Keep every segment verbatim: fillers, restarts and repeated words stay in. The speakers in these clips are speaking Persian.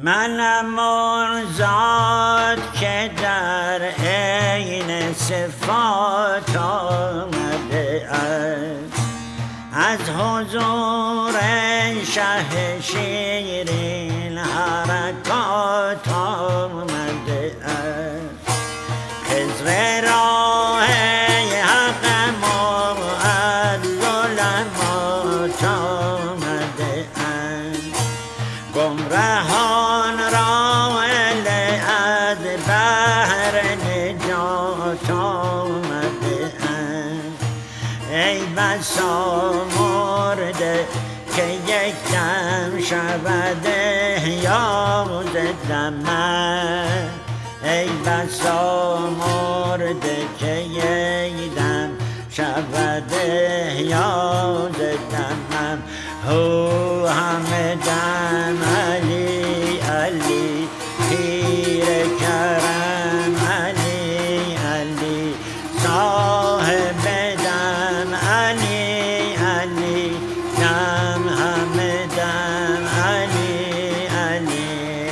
منم آن ذات که در عین صفات آمده است، از حضور شه شیرین حرکات آمده است. خضر راه حق از ظلمات آمده است، گمرهان را از بحر نجات آمده است. ای بسا مرده که یک دم شود احیا ز دمم، ای بسا مرده که یک دم شود احیا ز دمم. هو همه دم علی علی پیر کرم علی علی صاحب دم علی علی دم همه دم علی علی.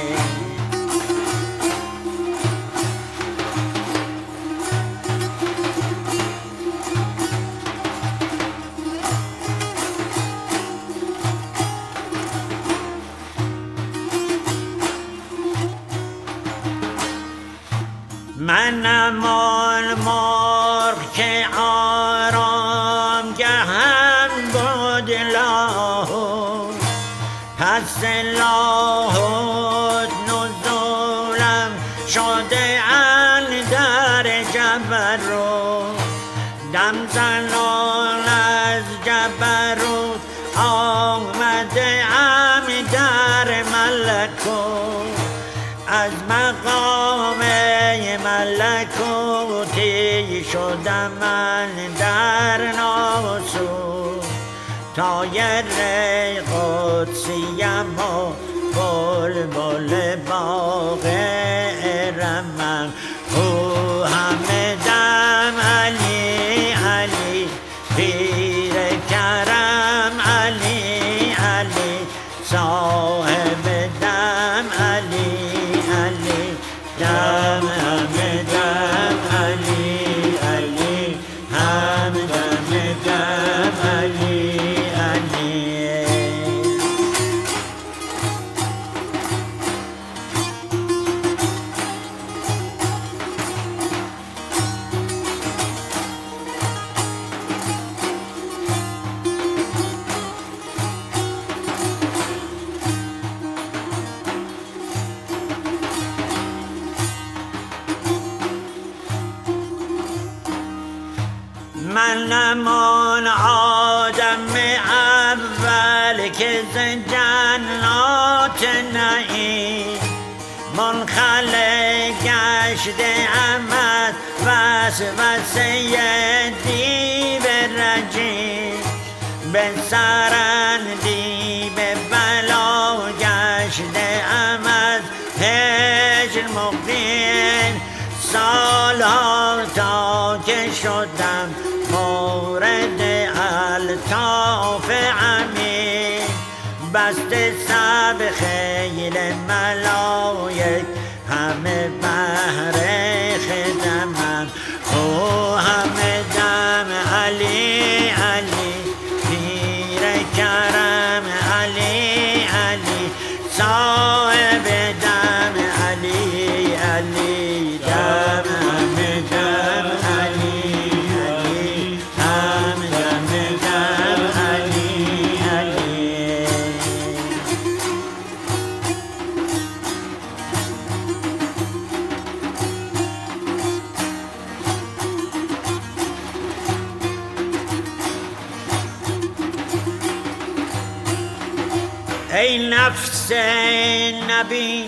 منم آن مرغ که آرام گهم بود لاهوت، پس لاهوت نزولم شده اندر جبروت، دم زنان از جبروت آمده ام در ملکوت، از مقام ملکوتی شدم من در ناسوت، طایر قدسیم و بلبل باغ ارمم. او همه دم علی علی پیر کرم علی علی صاحب دم علی علی دم همه دم علی علی هم دم دم علی علی. منم آن آدم اول که ز جنات نعیم منخلق گشته ام از وسوسه دیو رجیم، به سرندیب بلا گشته ام از هجر مقیم، سالها تا که شدم مورد الطاف امین، بسته سب خیل ملایک همه بهر خدمم. او همه دم علی علی پیر کرم علی علی صاحب دم علی علی دم همه دم علی علی هم دم دم علی علی. ای نفس نبی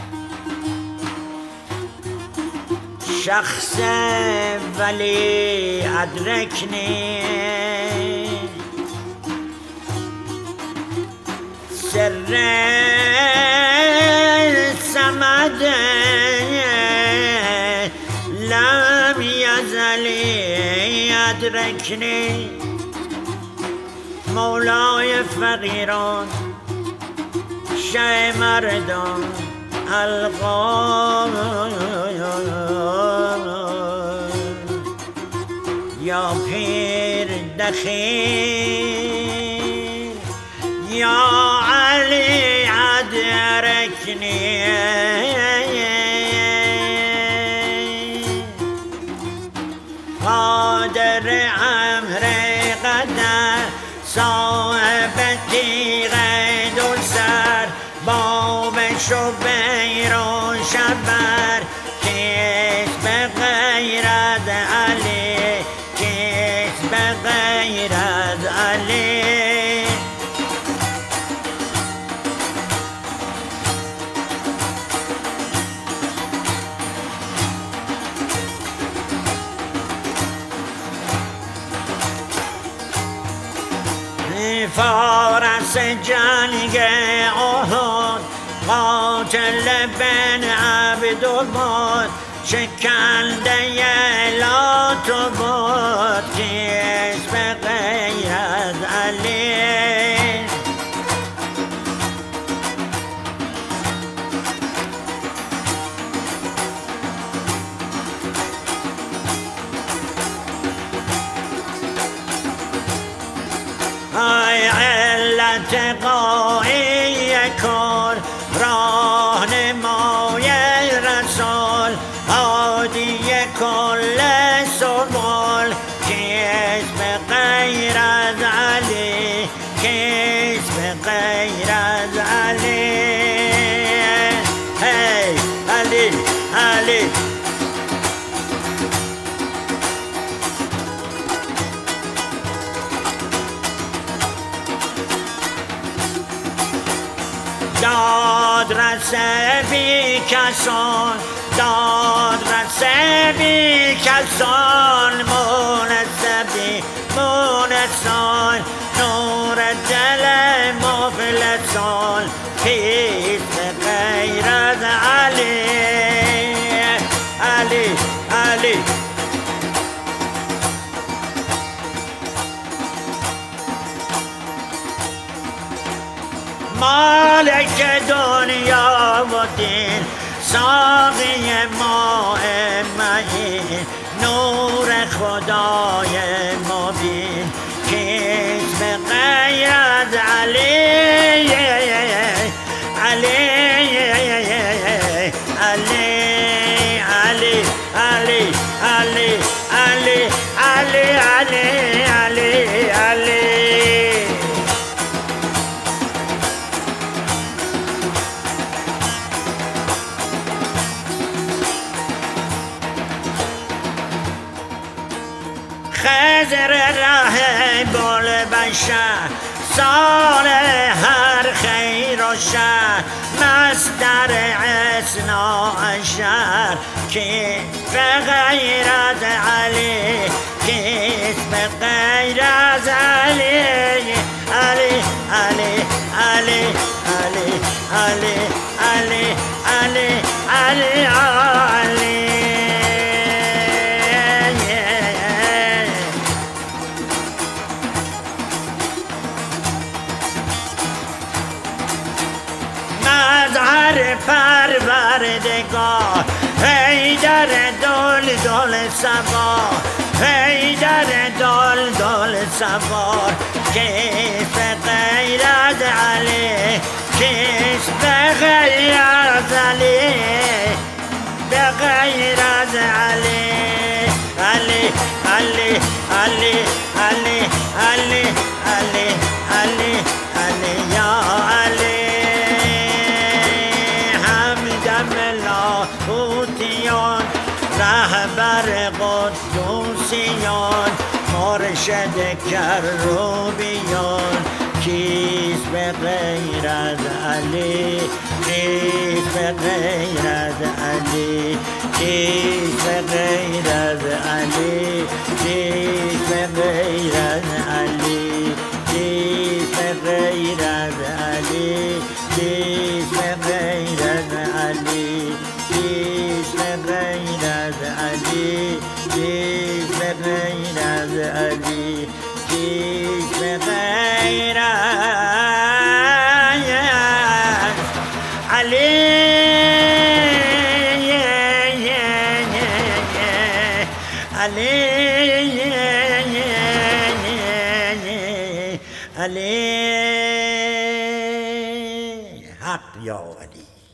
شخص ولی ادرکنی، سر سمد لم یزلی ادرکنی، مولای فقیران شه مردان القا یا پیر دخیر یا علی ادرکنی قادر امر قدر صاحب تیغ دو سر باب شبیر و شبر کس به غیر از علی کس به غیر از علی فارس جنگ احد قاتل بن عبدالباد شکنده لات بود کس به غیر از علی ای علت قایی کار راهنمای رسول هادی کل سبل کس به غیر از علی کس به غیر از علی هی علی علی داد رسه بی کسان داد رسه بی کسان مونسبی مونسان نور دل مفلسان کس به غیر از علی علی علی مالک دنیا و دین ساقی ماء معین نور خدای مبین کس به غیر از علی علی علی علی علی علی علی علی علی علی علی خضر ره بال بشر سال هر خیر و شر مصدر اثنا عشر کس به غیر از علی کس به غیر از علی علی علی علی علی علی علی علی علی علی مظهر پروردگار حیدر دل دل سوار حیدر دل دل سوار کس به غیر از علی کس به غیر از علی به غیر از علی علی علی علی علی علی علی علی علی یا علی لاهوتیان رهبر قدوسیان مرشد کروبیان کس به غیر از علی کس به غیر از علی کس به غیر از علی کس به غیر از علی کس به غیر از علی کس به غیر از علی کس به غیر از علی کس به غیر از علی کس به غیر از علی علی حق یا علی.